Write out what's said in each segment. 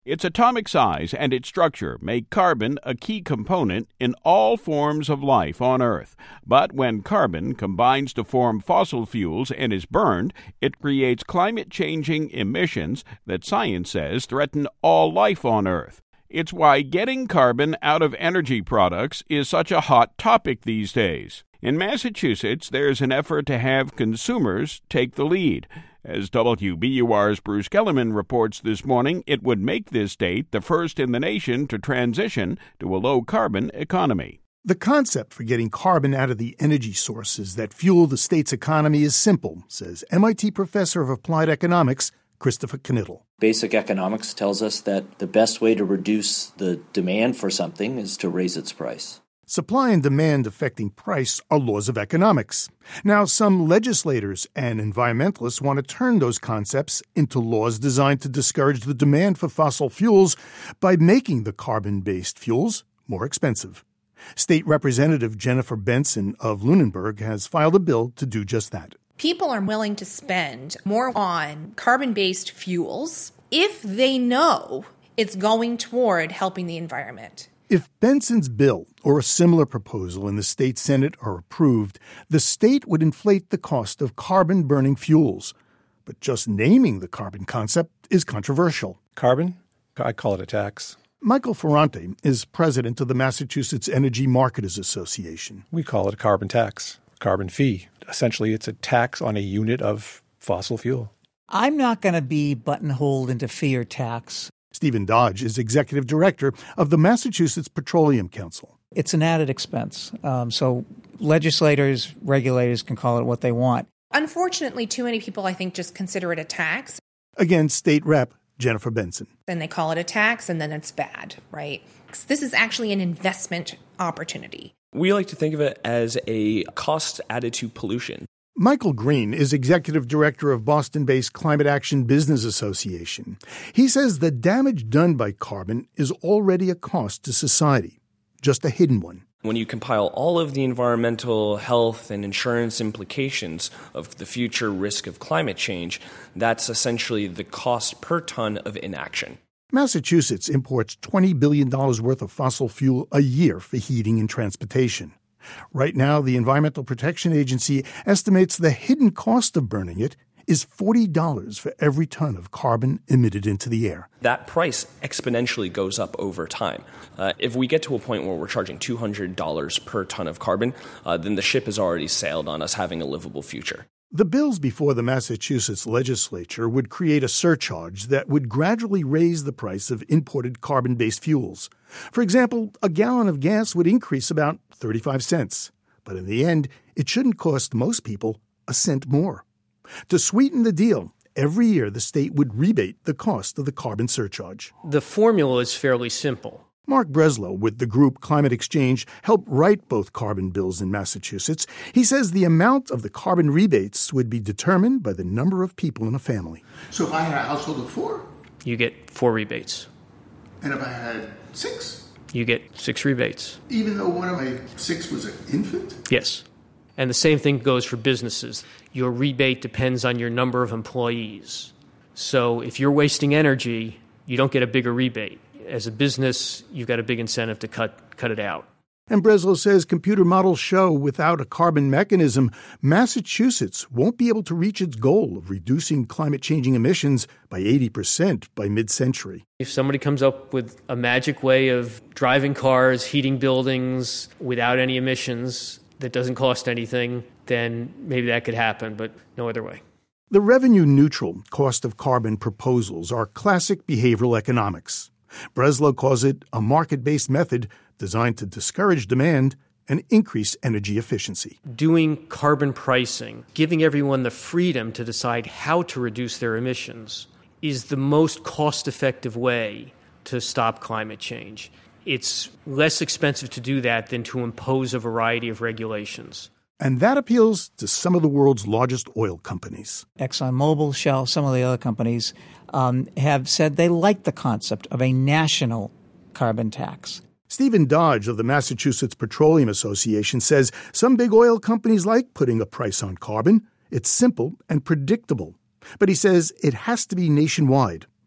Its atomic size and its structure make carbon a key component in all forms of life on Earth. But when carbon combines to form fossil fuels and is burned, it creates climate-changing emissions that science says threaten all life on Earth. It's why getting carbon out of energy products is such a hot topic these days. In Massachusetts, there's an effort to have consumers take the lead. As WBUR's Bruce Kellerman reports this morning, it would make this state the first in the nation to transition to a low-carbon economy. The concept for getting carbon out of the energy sources that fuel the state's economy is simple, says MIT professor of applied economics, Christopher Knittel. Basic economics tells us that the best way to reduce the demand for something is to raise its price. Supply and demand affecting price are laws of economics. Now, some legislators and environmentalists want to turn those concepts into laws designed to discourage the demand for fossil fuels by making the carbon-based fuels more expensive. State Representative Jennifer Benson of Lunenburg has filed a bill to do just that. People are willing to spend more on carbon-based fuels if they know it's going toward helping the environment. If Benson's bill or a similar proposal in the state Senate are approved, the state would inflate the cost of carbon-burning fuels. But just naming the carbon concept is controversial. Carbon? I call it a tax. Michael Ferrante is president of the Massachusetts Energy Marketers Association. We call it a carbon tax, carbon fee. Essentially, it's a tax on a unit of fossil fuel. I'm not going to be buttonholed into fee or tax. Stephen Dodge is executive director of the Massachusetts Petroleum Council. It's an added expense. So legislators, regulators can call it what they want. Unfortunately, too many people, I think, just consider it a tax. Again, State Rep Jennifer Benson. Then they call it a tax, and then it's bad, right? This is actually an investment opportunity. We like to think of it as a cost added to pollution. Michael Green is executive director of Boston-based Climate Action Business Association. He says the damage done by carbon is already a cost to society, just a hidden one. When you compile all of the environmental, health, and insurance implications of the future risk of climate change, that's essentially the cost per ton of inaction. Massachusetts imports $20 billion worth of fossil fuel a year for heating and transportation. Right now, the Environmental Protection Agency estimates the hidden cost of burning it is $40 for every ton of carbon emitted into the air. That price exponentially goes up over time. If we get to a point where we're charging $200 per ton of carbon, then the ship has already sailed on us having a livable future. The bills before the Massachusetts legislature would create a surcharge that would gradually raise the price of imported carbon-based fuels. For example, a gallon of gas would increase about 35 cents. But in the end, it shouldn't cost most people a cent more. To sweeten the deal, every year the state would rebate the cost of the carbon surcharge. The formula is fairly simple. Mark Breslow with the group Climate Exchange helped write both carbon bills in Massachusetts. He says the amount of the carbon rebates would be determined by the number of people in a family. So if I had a household of 4? You get 4 rebates. And if I had 6? You get 6 rebates. Even though one of my 6 was an infant? Yes. And the same thing goes for businesses. Your rebate depends on your number of employees. So if you're wasting energy, you don't get a bigger rebate. As a business, you've got a big incentive to cut it out. And Breslow says computer models show without a carbon mechanism, Massachusetts won't be able to reach its goal of reducing climate-changing emissions by 80% by mid-century. If somebody comes up with a magic way of driving cars, heating buildings without any emissions that doesn't cost anything, then maybe that could happen, but no other way. The revenue-neutral cost of carbon proposals are classic behavioral economics. Breslow calls it a market-based method designed to discourage demand and increase energy efficiency. Doing carbon pricing, giving everyone the freedom to decide how to reduce their emissions, is the most cost-effective way to stop climate change. It's less expensive to do that than to impose a variety of regulations. And that appeals to some of the world's largest oil companies. ExxonMobil, Shell, some of the other companies have said they like the concept of a national carbon tax. Stephen Dodge of the Massachusetts Petroleum Association says some big oil companies like putting a price on carbon. It's simple and predictable. But he says it has to be nationwide.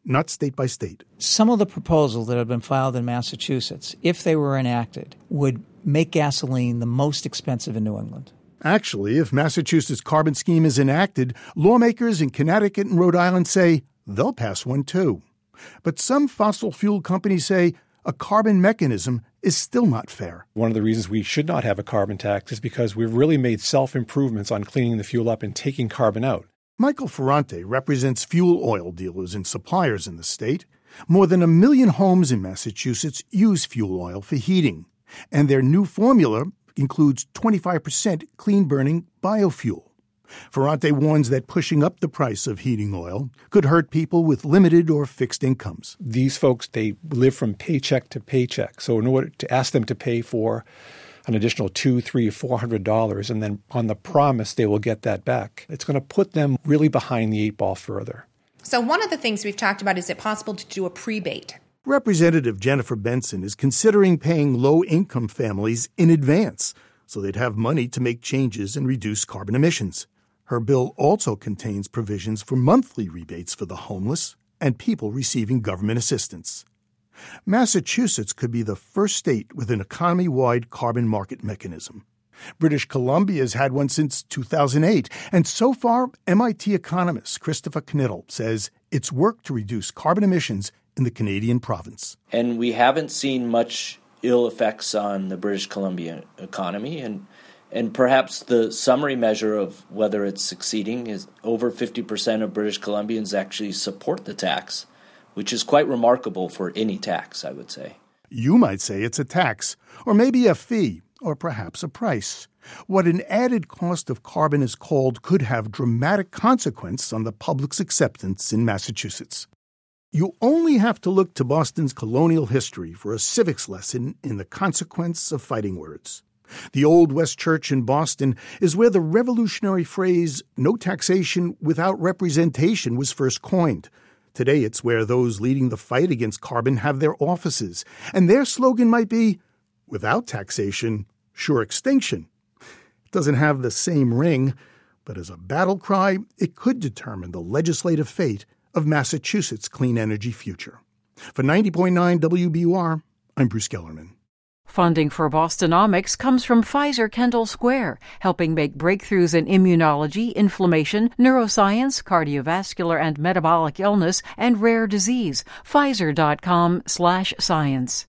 not state by state. Some of the proposals that have been filed in Massachusetts, if they were enacted, would make gasoline the most expensive in New England. Actually, if Massachusetts' carbon scheme is enacted, lawmakers in Connecticut and Rhode Island say they'll pass one too. But some fossil fuel companies say a carbon mechanism is still not fair. One of the reasons we should not have a carbon tax is because we've really made self-improvements on cleaning the fuel up and taking carbon out. Michael Ferrante represents fuel oil dealers and suppliers in the state. More than 1 million homes in Massachusetts use fuel oil for heating, and their new formula includes 25% clean-burning biofuel. Ferrante warns that pushing up the price of heating oil could hurt people with limited or fixed incomes. These folks, they live from paycheck to paycheck. So in order to ask them to pay for an additional $200, $300, $400, and then on the promise they will get that back, it's going to put them really behind the 8 ball further. So one of the things we've talked about, is it possible to do a prebate? Representative Jennifer Benson is considering paying low-income families in advance so they'd have money to make changes and reduce carbon emissions. Her bill also contains provisions for monthly rebates for the homeless and people receiving government assistance. Massachusetts could be the first state with an economy-wide carbon market mechanism. British Columbia has had one since 2008, and so far, MIT economist Christopher Knittel says it's worked to reduce carbon emissions in the Canadian province. And we haven't seen much ill effects on the British Columbia economy, and perhaps the summary measure of whether it's succeeding is over 50% of British Columbians actually support the tax, which is quite remarkable for any tax, I would say. You might say it's a tax, or maybe a fee, or perhaps a price. What an added cost of carbon is called could have dramatic consequence on the public's acceptance in Massachusetts. You only have to look to Boston's colonial history for a civics lesson in the consequence of fighting words. The Old West Church in Boston is where the revolutionary phrase, "no taxation without representation," was first coined. Today it's where those leading the fight against carbon have their offices, and their slogan might be, "without taxation, sure extinction." It doesn't have the same ring, but as a battle cry, it could determine the legislative fate of Massachusetts' clean energy future. For 90.9 WBUR, I'm Bruce Gellerman. Funding for Bostonomics comes from Pfizer Kendall Square, helping make breakthroughs in immunology, inflammation, neuroscience, cardiovascular and metabolic illness, and rare disease. Pfizer.com/science.